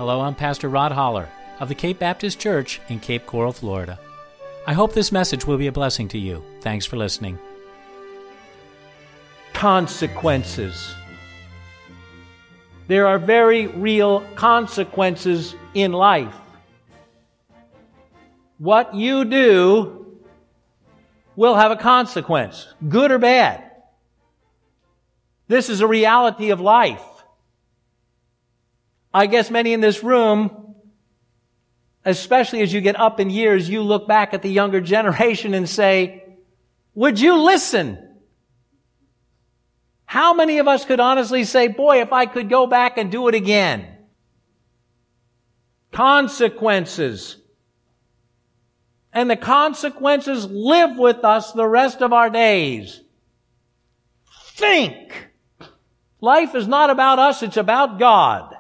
Hello, I'm Pastor Rod Holler of the Cape Baptist Church in Cape Coral, Florida. I hope this message will be a blessing to you. Thanks for listening. Consequences. There are very real consequences in life. What you do will have a consequence, good or bad. This is a reality of life. I guess many in this room, especially as you get up in years, you look back at the younger generation and say, would you listen? How many of us could honestly say, boy, if I could go back and do it again? Consequences. And the consequences live with us the rest of our days. Think. Life is not about us, it's about God.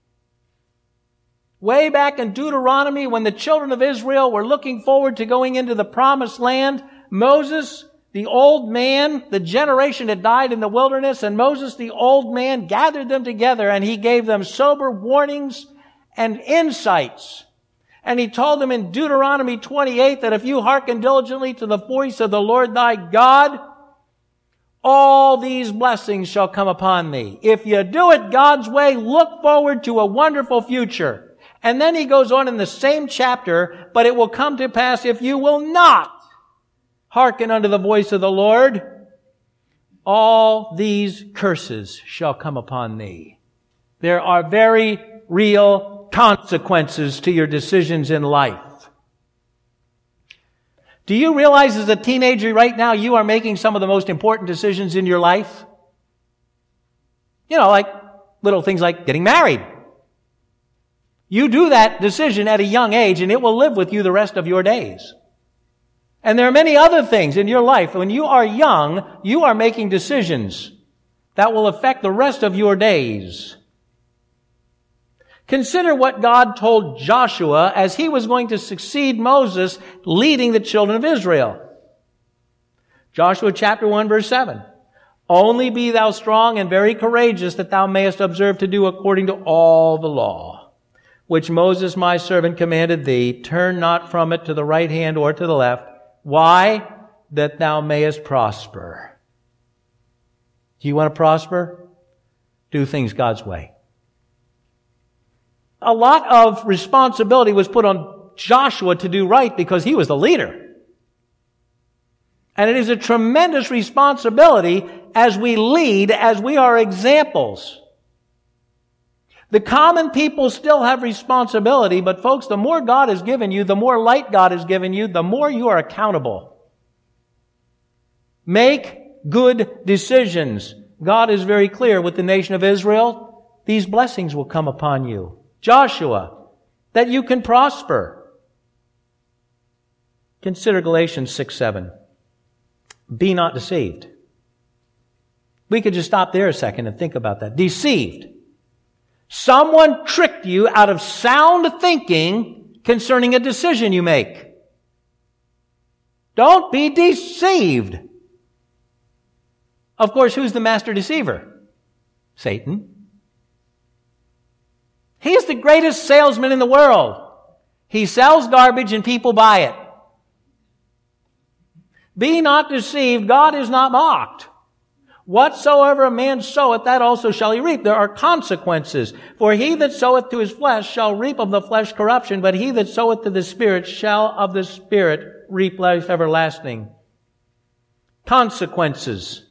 Way back in Deuteronomy, when the children of Israel were looking forward to going into the promised land, Moses, the old man, the generation had died in the wilderness, and Moses, the old man, gathered them together and he gave them sober warnings and insights. And he told them in Deuteronomy 28 that if you hearken diligently to the voice of the Lord thy God, all these blessings shall come upon thee. If you do it God's way, look forward to a wonderful future. And then he goes on in the same chapter, but it will come to pass if you will not hearken unto the voice of the Lord, all these curses shall come upon thee. There are very real consequences to your decisions in life. Do you realize as a teenager right now you are making some of the most important decisions in your life? You know, like little things like getting married. You do that decision at a young age and it will live with you the rest of your days. And there are many other things in your life. When you are young, you are making decisions that will affect the rest of your days. Consider what God told Joshua as he was going to succeed Moses leading the children of Israel. Joshua chapter 1 verse 7. Only be thou strong and very courageous that thou mayest observe to do according to all the law, which Moses my servant commanded thee. Turn not from it to the right hand or to the left. Why? That thou mayest prosper. Do you want to prosper? Do things God's way. A lot of responsibility was put on Joshua to do right because he was the leader. And it is a tremendous responsibility as we lead, as we are examples. The common people still have responsibility, but folks, the more God has given you, the more light God has given you, the more you are accountable. Make good decisions. God is very clear with the nation of Israel. These blessings will come upon you. Joshua, that you can prosper. Consider Galatians 6:7. Be not deceived. We could just stop there a second and think about that. Deceived. Someone tricked you out of sound thinking concerning a decision you make. Don't be deceived. Of course, who's the master deceiver? Satan. He's the greatest salesman in the world. He sells garbage and people buy it. Be not deceived. God is not mocked. Whatsoever a man soweth, that also shall he reap. There are consequences. For he that soweth to his flesh shall reap of the flesh corruption, but he that soweth to the Spirit shall of the Spirit reap life everlasting. Consequences.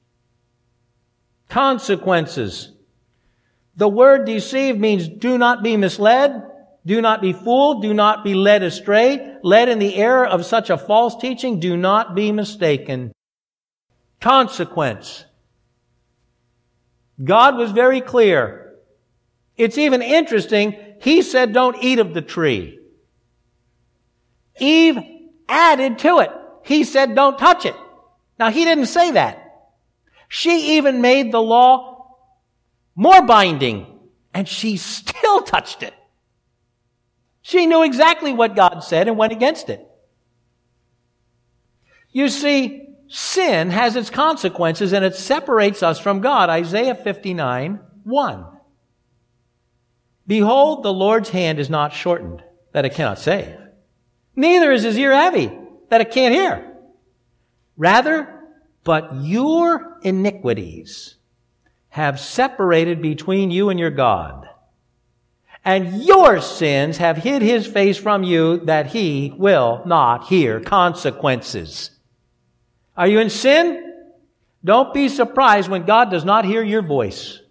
Consequences. The word deceive means do not be misled, do not be fooled, do not be led astray, led in the error of such a false teaching, do not be mistaken. Consequence. God was very clear. It's even interesting, He said don't eat of the tree. Eve added to it. He said don't touch it. Now He didn't say that. She even made the law more binding, and she still touched it. She knew exactly what God said and went against it. You see, sin has its consequences and it separates us from God. Isaiah 59:1. Behold, the Lord's hand is not shortened, that it cannot save. Neither is his ear heavy, that it can't hear. Rather, but your iniquities have separated between you and your God, and your sins have hid his face from you, that he will not hear consequences. Are you in sin? Don't be surprised when God does not hear your voice.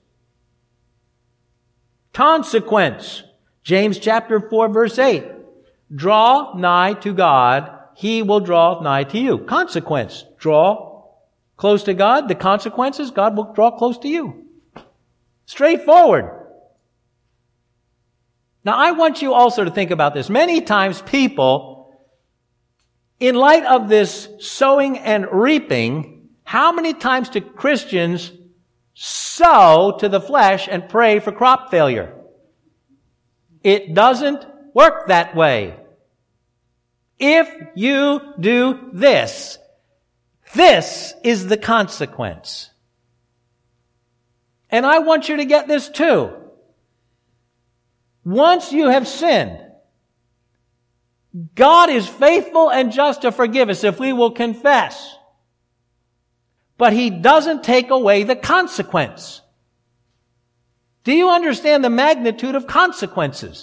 Consequence. James chapter 4, verse 8. Draw nigh to God, he will draw nigh to you. Consequence. Draw close to God, the consequences, God will draw close to you. Straightforward. Now, I want you also to think about this. Many times people, in light of this sowing and reaping, how many times do Christians sow to the flesh and pray for crop failure? It doesn't work that way. If you do this, this is the consequence. And I want you to get this too. Once you have sinned, God is faithful and just to forgive us if we will confess. But he doesn't take away the consequence. Do you understand the magnitude of consequences?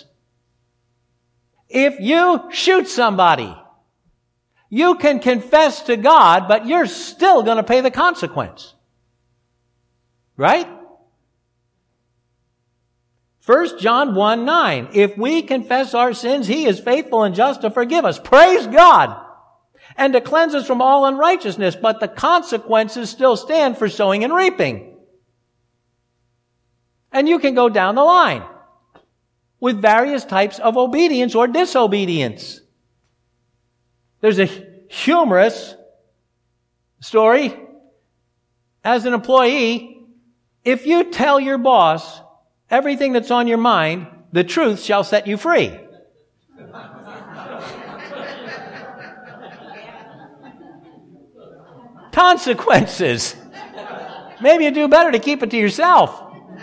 If you shoot somebody, you can confess to God, but you're still going to pay the consequence. Right? 1 John 1:9. If we confess our sins, he is faithful and just to forgive us. Praise God! And to cleanse us from all unrighteousness. But the consequences still stand for sowing and reaping. And you can go down the line with various types of obedience or disobedience. There's a humorous story. As an employee, if you tell your boss everything that's on your mind, the truth shall set you free. Consequences. Maybe you do better to keep it to yourself.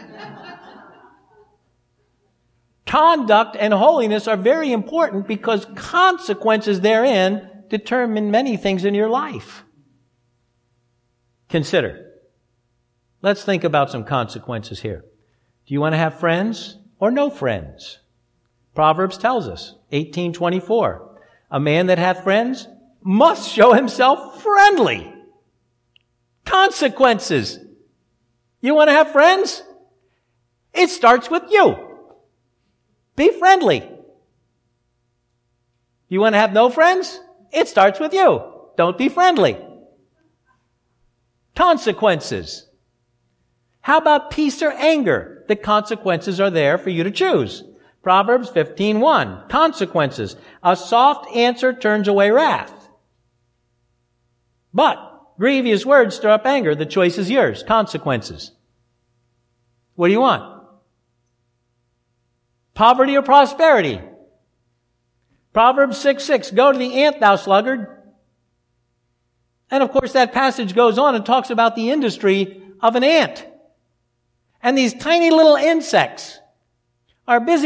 Conduct and holiness are very important because consequences therein determine many things in your life. Consider. Let's think about some consequences here. Do you want to have friends or no friends? Proverbs tells us, 18:24, a man that hath friends must show himself friendly. Consequences. You want to have friends? It starts with you. Be friendly. You want to have no friends? It starts with you. Don't be friendly. Consequences. How about peace or anger? The consequences are there for you to choose. Proverbs 15:1. Consequences. A soft answer turns away wrath. But grievous words stir up anger. The choice is yours. Consequences. What do you want? Poverty or prosperity? Proverbs 6:6. Go to the ant, thou sluggard. And of course that passage goes on and talks about the industry of an ant. And these tiny little insects are busy.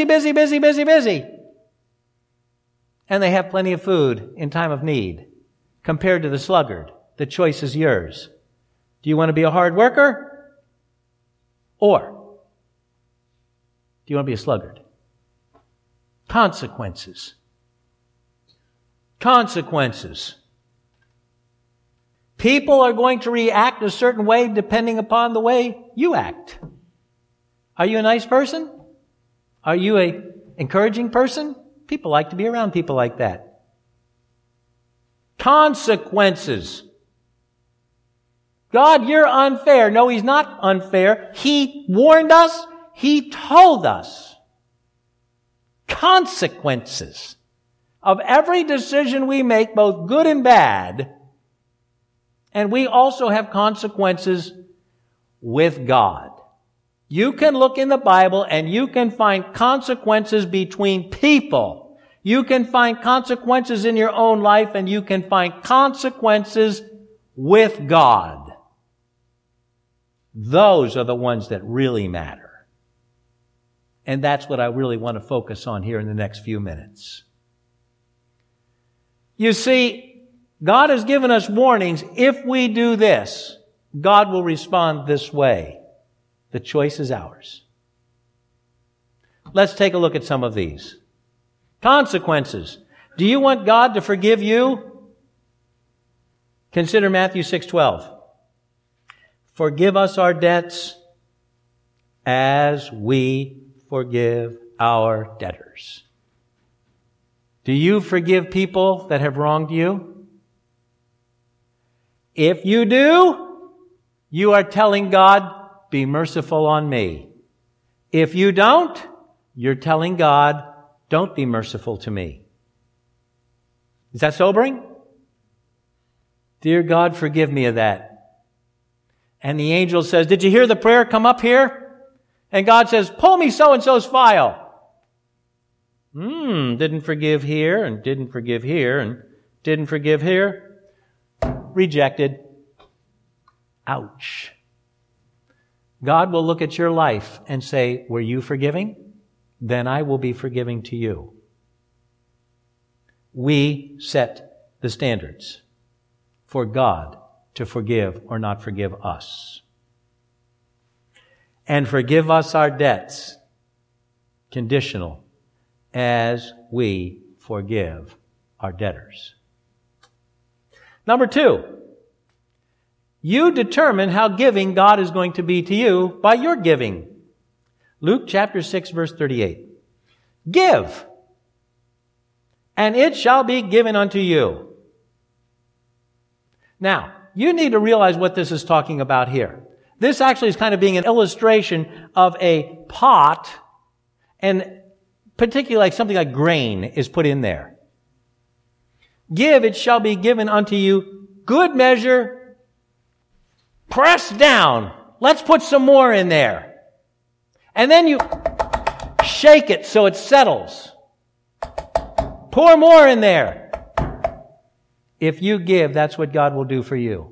And they have plenty of food in time of need. Compared to the sluggard, the choice is yours. Do you want to be a hard worker? Or do you want to be a sluggard? Consequences. Consequences. People are going to react a certain way depending upon the way you act. Are you a nice person? Are you an encouraging person? People like to be around people like that. Consequences. God, you're unfair. No, he's not unfair. He warned us. He told us. Consequences of every decision we make, both good and bad. And we also have consequences with God. You can look in the Bible and you can find consequences between people. You can find consequences in your own life and you can find consequences with God. Those are the ones that really matter. And that's what I really want to focus on here in the next few minutes. You see, God has given us warnings. If we do this, God will respond this way. The choice is ours. Let's take a look at some of these. Consequences. Do you want God to forgive you? Consider Matthew 6:12. Forgive us our debts as we forgive our debtors. Do you forgive people that have wronged you? If you do, you are telling God, be merciful on me. If you don't, you're telling God, don't be merciful to me. Is that sobering? Dear God, forgive me of that. And the angel says, did you hear the prayer? Come up here. And God says, pull me so-and-so's file. Didn't forgive here, and didn't forgive here, and didn't forgive here. Rejected. Ouch. God will look at your life and say, were you forgiving? Then I will be forgiving to you. We set the standards for God to forgive or not forgive us. And forgive us our debts, conditional, as we forgive our debtors. Number 2, you determine how giving God is going to be to you by your giving. Luke chapter 6, verse 38. Give, and it shall be given unto you. Now, you need to realize what this is talking about here. This actually is kind of being an illustration of a pot, and particularly like something like grain is put in there. Give, it shall be given unto you, good measure, pressed down. Let's put some more in there. And then you shake it so it settles. Pour more in there. If you give, that's what God will do for you.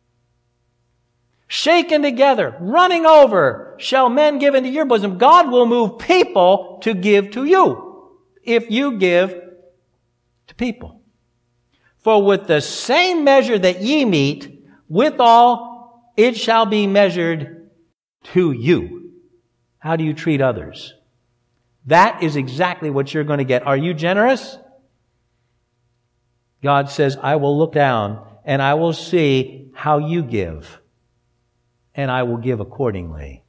Shaken together, running over, shall men give into your bosom. God will move people to give to you if you give to people. For with the same measure that ye meet, withal it shall be measured to you. How do you treat others? That is exactly what you're going to get. Are you generous? God says, I will look down and I will see how you give, and I will give accordingly.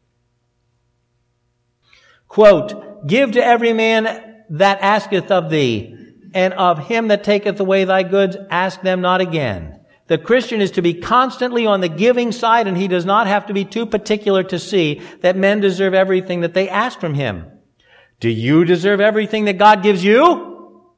Quote, give to every man that asketh of thee, and of him that taketh away thy goods, ask them not again. The Christian is to be constantly on the giving side, and he does not have to be too particular to see that men deserve everything that they ask from him. Do you deserve everything that God gives you?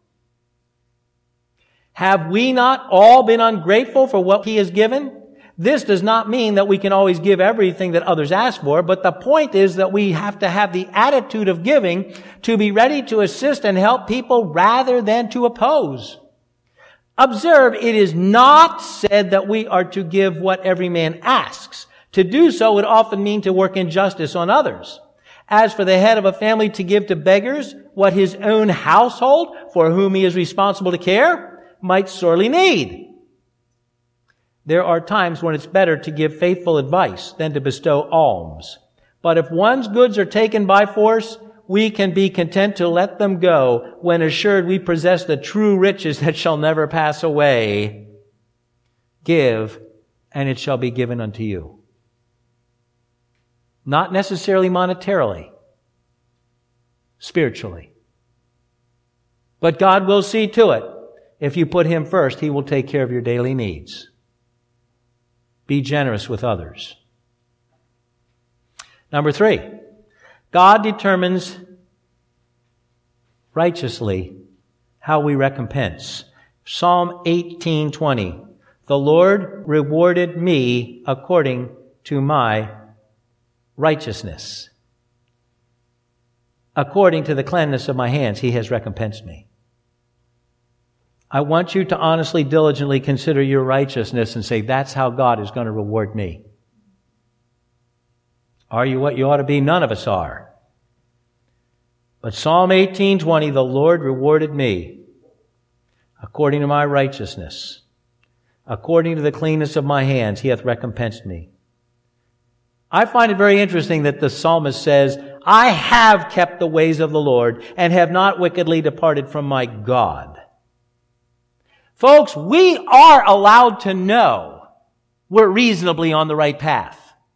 Have we not all been ungrateful for what He has given? This does not mean that we can always give everything that others ask for, but the point is that we have to have the attitude of giving to be ready to assist and help people rather than to oppose. Observe, it is not said that we are to give what every man asks. To do so would often mean to work injustice on others. As for the head of a family to give to beggars what his own household, for whom he is responsible to care, might sorely need. There are times when it's better to give faithful advice than to bestow alms. But if one's goods are taken by force, we can be content to let them go when assured we possess the true riches that shall never pass away. Give, and it shall be given unto you. Not necessarily monetarily, spiritually. But God will see to it. If you put Him first, He will take care of your daily needs. Be generous with others. Number 3, God determines righteously how we recompense. Psalm 18:20. The Lord rewarded me according to my righteousness. According to the cleanness of my hands, He has recompensed me. I want you to honestly, diligently consider your righteousness and say, that's how God is going to reward me. Are you what you ought to be? None of us are. But Psalm 18:20, the Lord rewarded me according to my righteousness. According to the cleanness of my hands, He hath recompensed me. I find it very interesting that the psalmist says, I have kept the ways of the Lord and have not wickedly departed from my God. Folks, we are allowed to know we're reasonably on the right path.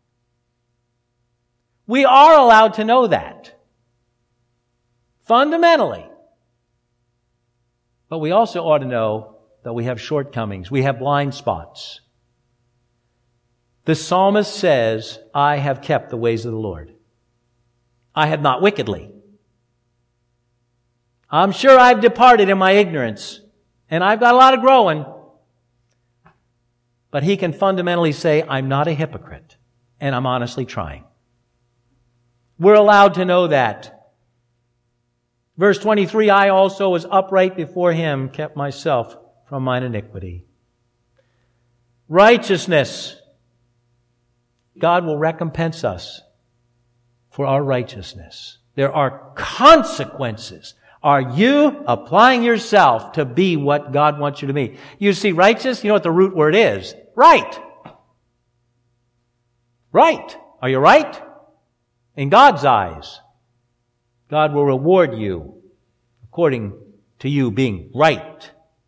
We are allowed to know that. Fundamentally. But we also ought to know that we have shortcomings. We have blind spots. The psalmist says, I have kept the ways of the Lord. I have not wickedly. I'm sure I've departed in my ignorance, and I've got a lot of growing. But he can fundamentally say, I'm not a hypocrite, and I'm honestly trying. We're allowed to know that. Verse 23, I also was upright before Him, kept myself from mine iniquity. Righteousness. God will recompense us for our righteousness. There are consequences. Are you applying yourself to be what God wants you to be? You see, righteous, you know what the root word is? Right. Right. Are you right? In God's eyes, God will reward you according to you being right.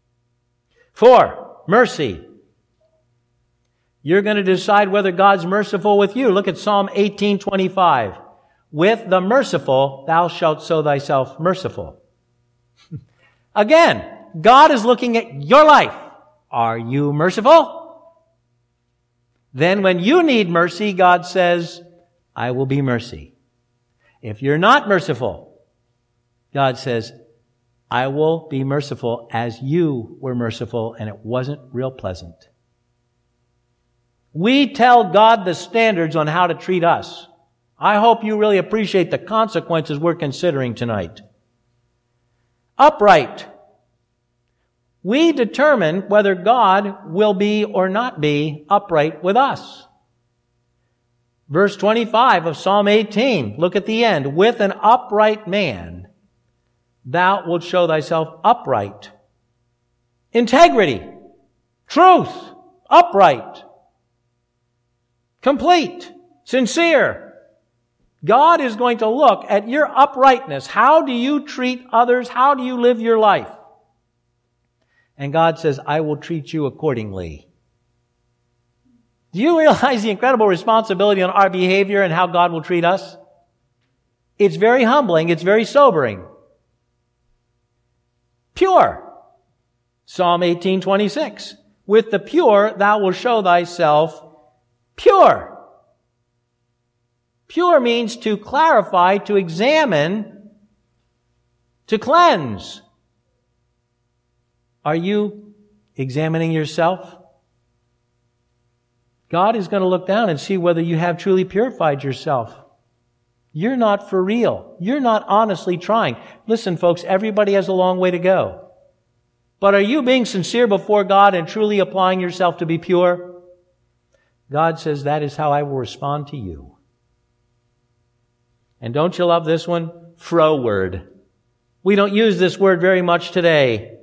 4, mercy. You're going to decide whether God's merciful with you. Look at Psalm 18:25. With the merciful, thou shalt show thyself merciful. Again, God is looking at your life. Are you merciful? Then when you need mercy, God says, I will be mercy. If you're not merciful, God says, I will be merciful as you were merciful, and it wasn't real pleasant. We tell God the standards on how to treat us. I hope you really appreciate the consequences we're considering tonight. Upright. We determine whether God will be or not be upright with us. Verse 25 of Psalm 18. Look at the end. With an upright man, thou wilt show thyself upright. Integrity. Truth. Upright. Complete. Sincere. God is going to look at your uprightness. How do you treat others? How do you live your life? And God says, I will treat you accordingly. Do you realize the incredible responsibility on our behavior and how God will treat us? It's very humbling. It's very sobering. Pure. Psalm 18:26. With the pure thou wilt show thyself pure. Pure means to clarify, to examine, to cleanse. Are you examining yourself? God is going to look down and see whether you have truly purified yourself. You're not for real. You're not honestly trying. Listen, folks, everybody has a long way to go. But are you being sincere before God and truly applying yourself to be pure? God says, that is how I will respond to you. And don't you love this one? Froward. We don't use this word very much today.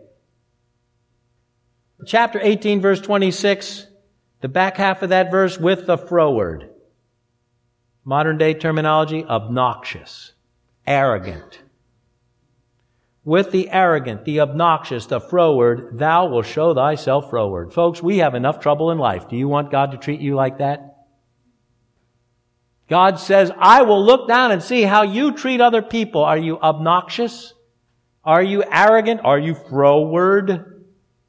Chapter 18, verse 26, the back half of that verse, with the froward. Modern day terminology, obnoxious, arrogant. With the arrogant, the obnoxious, the froward, thou wilt show thyself froward. Folks, we have enough trouble in life. Do you want God to treat you like that? God says, I will look down and see how you treat other people. Are you obnoxious? Are you arrogant? Are you froward?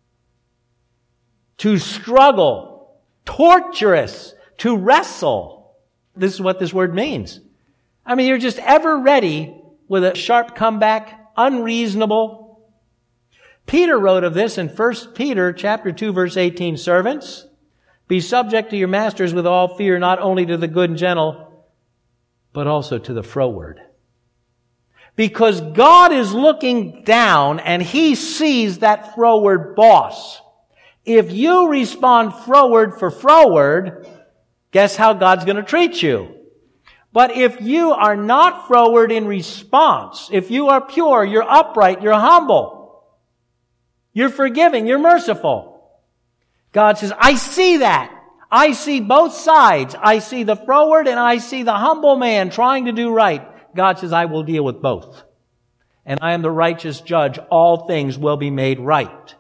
To struggle, torturous, to wrestle. This is what this word means. I mean, you're just ever ready with a sharp comeback, unreasonable. Peter wrote of this in 1 Peter chapter 2, verse 18, servants, be subject to your masters with all fear, not only to the good and gentle, but also to the froward. Because God is looking down and He sees that froward boss. If you respond froward for froward, guess how God's going to treat you? But if you are not froward in response, if you are pure, you're upright, you're humble, you're forgiving, you're merciful, God says, I see that. I see both sides. I see the froward and I see the humble man trying to do right. God says, I will deal with both. And I am the righteous judge. All things will be made right.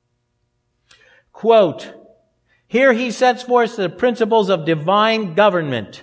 Quote, here he sets forth the principles of divine government.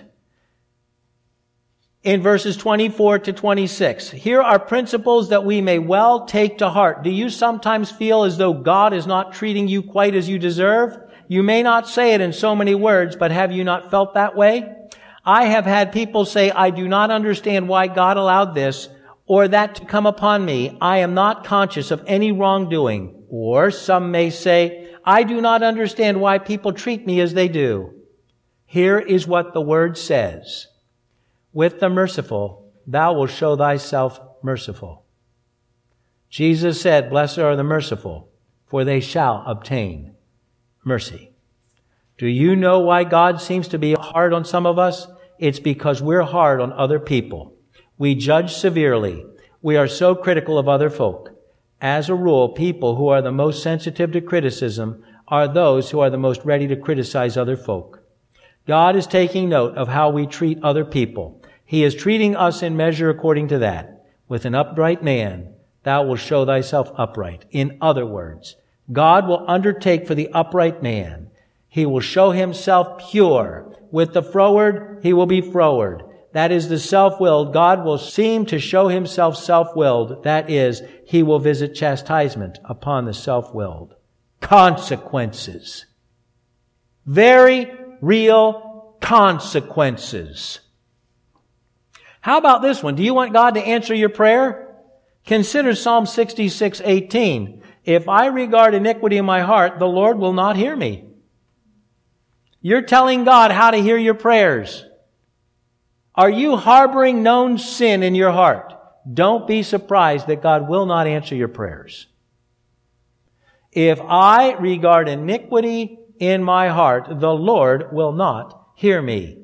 In verses 24 to 26, here are principles that we may well take to heart. Do you sometimes feel as though God is not treating you quite as you deserve? You may not say it in so many words, but have you not felt that way? I have had people say, I do not understand why God allowed this or that to come upon me. I am not conscious of any wrongdoing. Or some may say, I do not understand why people treat me as they do. Here is what the Word says. With the merciful, thou wilt show thyself merciful. Jesus said, blessed are the merciful, for they shall obtain mercy. Do you know why God seems to be hard on some of us? It's because we're hard on other people. We judge severely. We are so critical of other folk. As a rule, people who are the most sensitive to criticism are those who are the most ready to criticize other folk. God is taking note of how we treat other people. He is treating us in measure according to that. With an upright man, thou wilt show thyself upright. In other words, God will undertake for the upright man. He will show himself pure. With the froward, he will be froward. That is the self-willed. God will seem to show himself self-willed. That is, he will visit chastisement upon the self-willed. Consequences. Very real consequences. How about this one? Do you want God to answer your prayer? Consider Psalm 66:18. If I regard iniquity in my heart, the Lord will not hear me. You're telling God how to hear your prayers. Are you harboring known sin in your heart? Don't be surprised that God will not answer your prayers. If I regard iniquity in my heart, the Lord will not hear me.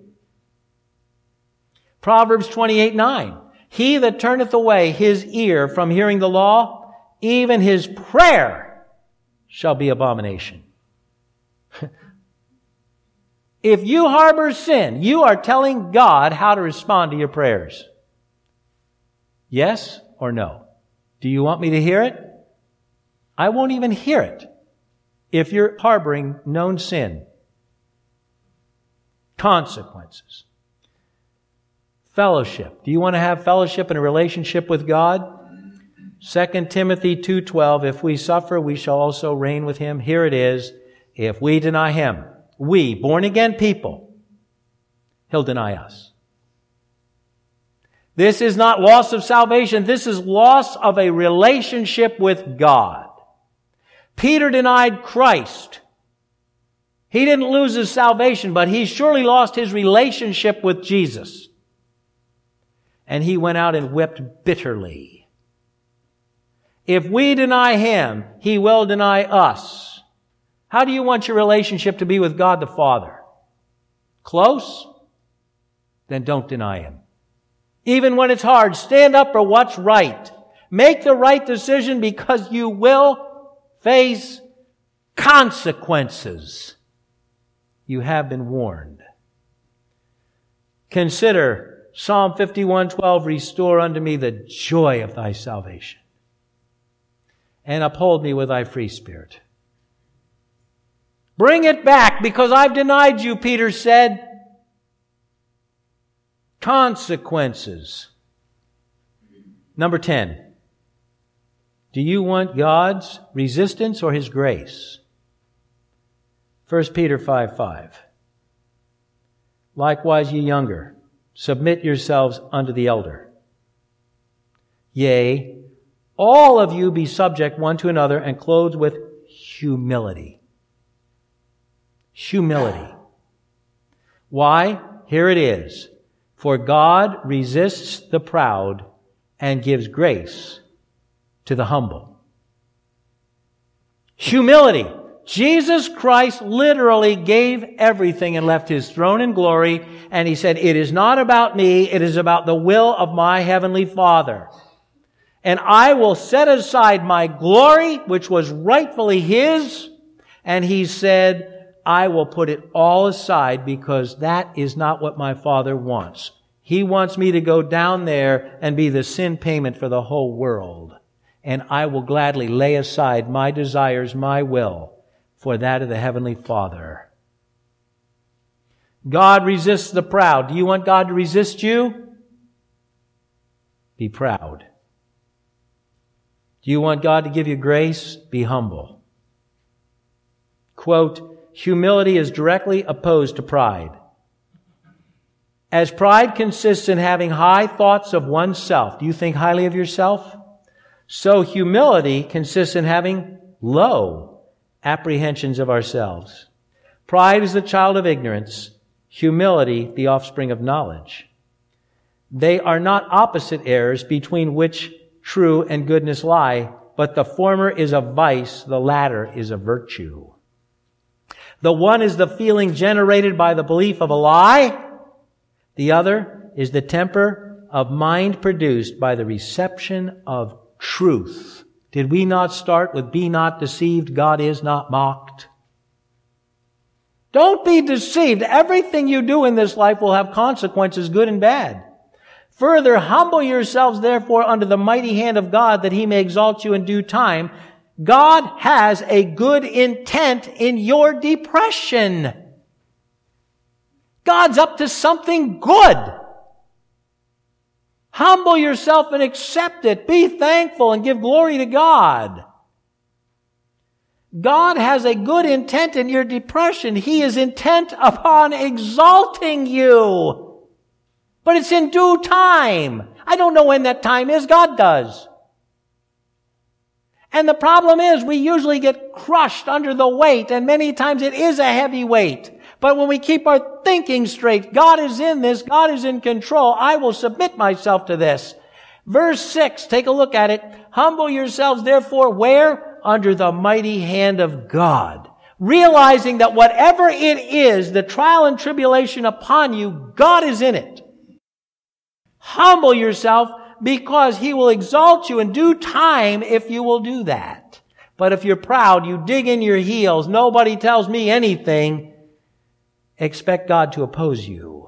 Proverbs 28:9. He that turneth away his ear from hearing the law, even his prayer shall be abomination. If you harbor sin, you are telling God how to respond to your prayers. Yes or no? Do you want me to hear it? I won't even hear it if you're harboring known sin. Consequences. Fellowship. Do you want to have fellowship and a relationship with God? 2 Timothy 2:12, if we suffer, we shall also reign with him. Here it is. If we deny him, we, born again people, he'll deny us. This is not loss of salvation. This is loss of a relationship with God. Peter denied Christ. He didn't lose his salvation, but he surely lost his relationship with Jesus. And he went out and wept bitterly. If we deny him, he will deny us. How do you want your relationship to be with God the Father? Close? Then don't deny him. Even when it's hard, stand up for what's right. Make the right decision because you will face consequences. You have been warned. Consider Psalm 51:12, restore unto me the joy of thy salvation, and uphold me with thy free spirit. Bring it back because I've denied you, Peter said. Consequences. Number 10. Do you want God's resistance or his grace? 1 Peter 5:5. Likewise, ye younger, submit yourselves unto the elder. Yea, all of you be subject one to another and clothed with humility. Humility. Why? Here it is. For God resists the proud and gives grace to the humble. Humility. Jesus Christ literally gave everything and left his throne in glory, and he said, it is not about me, it is about the will of my heavenly Father. And I will set aside my glory, which was rightfully his, and he said, I will put it all aside because that is not what my Father wants. He wants me to go down there and be the sin payment for the whole world. And I will gladly lay aside my desires, my will, for that of the Heavenly Father. God resists the proud. Do you want God to resist you? Be proud. Do you want God to give you grace? Be humble. Quote, humility is directly opposed to pride. As pride consists in having high thoughts of oneself. Do you think highly of yourself? So humility consists in having low apprehensions of ourselves. Pride is the child of ignorance. Humility, the offspring of knowledge. They are not opposite errors between which true and goodness lie, but the former is a vice, the latter is a virtue. The one is the feeling generated by the belief of a lie. The other is the temper of mind produced by the reception of truth. Did we not start with be not deceived, God is not mocked? Don't be deceived. Everything you do in this life will have consequences, good and bad. Further, humble yourselves therefore under the mighty hand of God that he may exalt you in due time. God has a good intent in your depression. God's up to something good. Humble yourself and accept it. Be thankful and give glory to God. God has a good intent in your depression. He is intent upon exalting you. But it's in due time. I don't know when that time is. God does. And the problem is we usually get crushed under the weight, and many times it is a heavy weight. But when we keep our thinking straight, God is in this, God is in control, I will submit myself to this. Verse 6, take a look at it. Humble yourselves therefore where? Under the mighty hand of God. Realizing that whatever it is, the trial and tribulation upon you, God is in it. Humble yourself because he will exalt you in due time if you will do that. But if you're proud, you dig in your heels, nobody tells me anything, expect God to oppose you.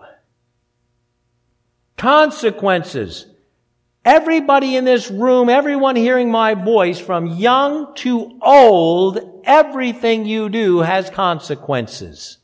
Consequences. Everybody in this room, everyone hearing my voice, from young to old, everything you do has consequences.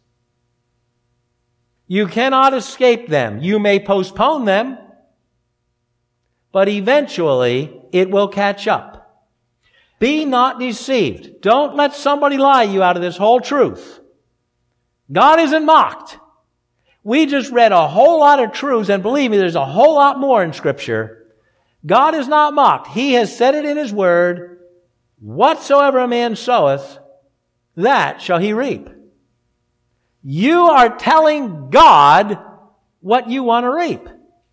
You cannot escape them. You may postpone them, but eventually it will catch up. Be not deceived. Don't let somebody lie you out of this whole truth. God isn't mocked. We just read a whole lot of truths, and believe me, there's a whole lot more in Scripture. God is not mocked. He has said it in His Word, whatsoever a man soweth, that shall he reap. You are telling God what you want to reap.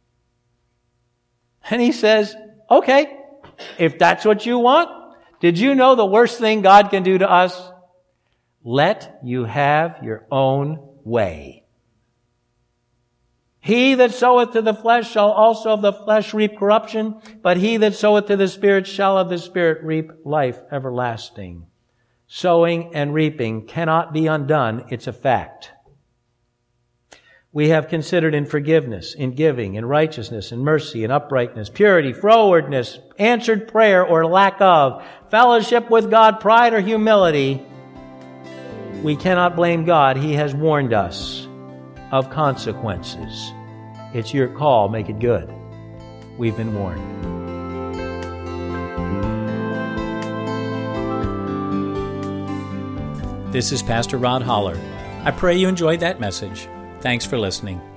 And He says, okay, if that's what you want, did you know the worst thing God can do to us? Let you have your own way. He that soweth to the flesh shall also of the flesh reap corruption, but he that soweth to the Spirit shall of the Spirit reap life everlasting. Sowing and reaping cannot be undone. It's a fact. We have considered in forgiveness, in giving, in righteousness, in mercy, in uprightness, purity, frowardness, answered prayer or lack of, fellowship with God, pride or humility. We cannot blame God. He has warned us of consequences. It's your call. Make it good. We've been warned. This is Pastor Rod Holler. I pray you enjoyed that message. Thanks for listening.